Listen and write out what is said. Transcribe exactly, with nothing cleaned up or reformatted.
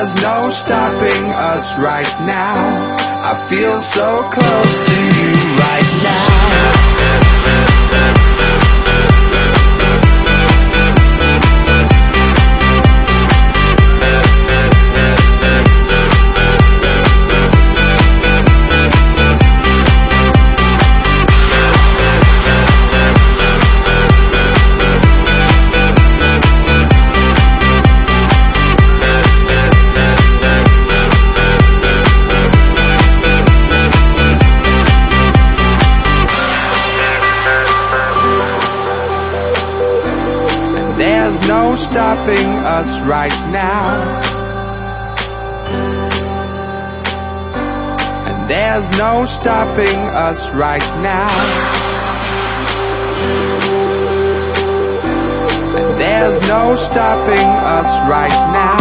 there's no stopping us right now. I feel so close to you right now. There's no stopping us right now. And there's no stopping us right now. And there's no stopping us right now.